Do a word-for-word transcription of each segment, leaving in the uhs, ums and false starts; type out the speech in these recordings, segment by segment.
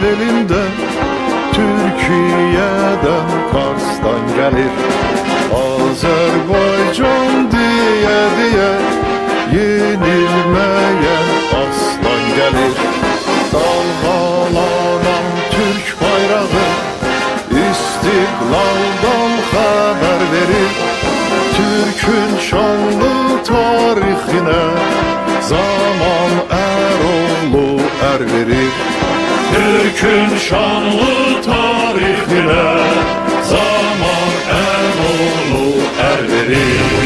belində, Türkiyədən, Karsdan gəlir. Azərbaycan deyə deyə yenilməyən aslan gəlir. Dalğalanan Türk bayrağı İstiqlaldan xəbər verir. Türkün şanlı tarixinə zaman Əroğlu ər verir. Türkün şanlı tarixinə zaman Əroğlu ər verir.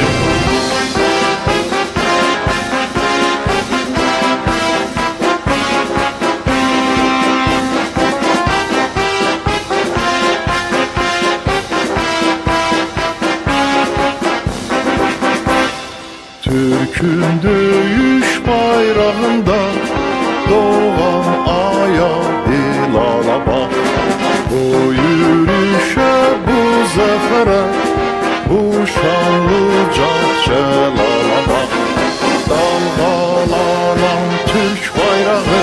Türkün döyüş bayrağında doğan aya, hilala bax. Bu yürüşə, bu zəfərə, bu şanlıca cəlala bax. Dalğalanan Türk bayrağı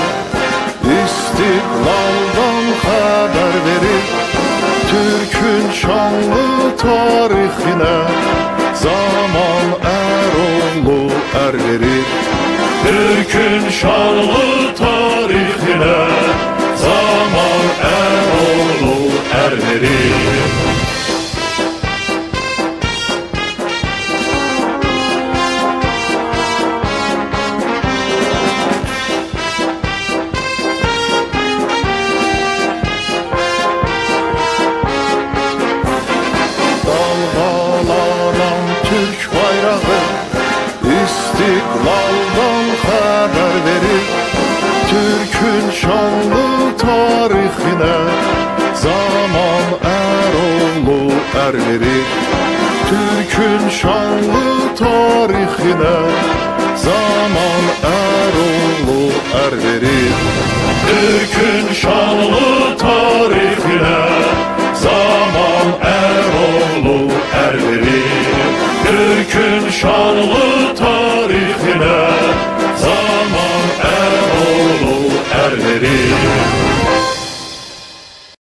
İstiqlaldan xəbər verir. Türkün şanlı tarixinə zaman Əroğlu ər verir. Türkün şanlı tarixinə zaman Əroğlu ər verir. Dalğalanan Türk bayrağı İstiqlaldan xəbər verir. Türkün şanlı tarixinə zaman Əroğlu ər verir. Türkün şanlı tarixinə zaman Əroğlu ər verir. Türkün şanlı tarixinə